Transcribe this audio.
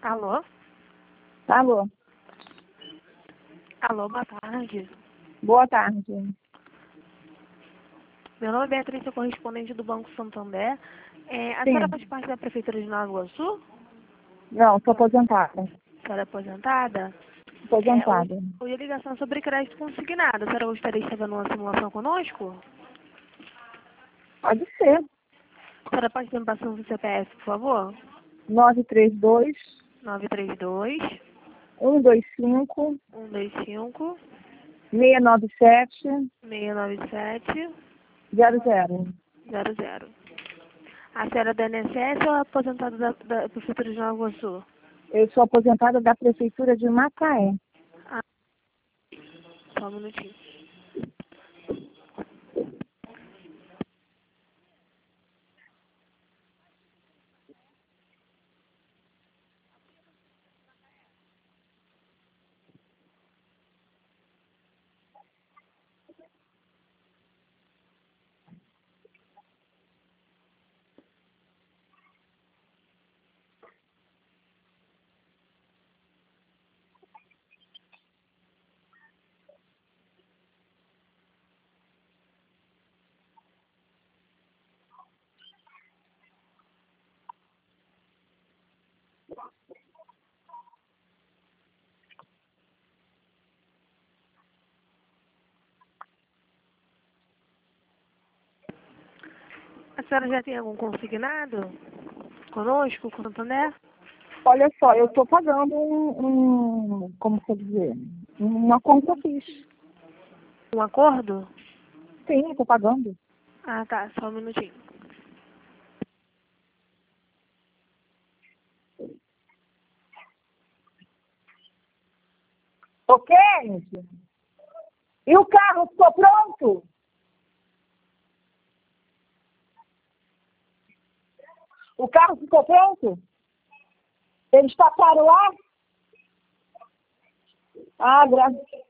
Alô? Alô, Alô, boa tarde. boa tarde. Meu nome é Beatriz, sou correspondente do Banco Santander. A Sim. senhora faz parte da Prefeitura de Nova Iguaçu? Não, sou aposentada. A senhora é aposentada? Aposentada. Hoje a ligação é sobre crédito consignado. A senhora gostaria de estar numa simulação conosco? Pode ser. A senhora pode ter me passando o CPF, por favor? 932 932 125 125 697 697 00. 00. A senhora é da INSS ou é aposentada da Prefeitura de Nova Iguaçu? Eu sou aposentada da Prefeitura de Macaé. Ah, só um minutinho. A senhora já tem algum consignado conosco, com o Santander? Olha só, eu estou pagando como se dizer, uma conta fixe. Um acordo? Sim, estou pagando. Ah, tá, só um minutinho. Ok, gente? E o carro ficou pronto? O carro ficou pronto? Eles passaram lá? Ah, graças.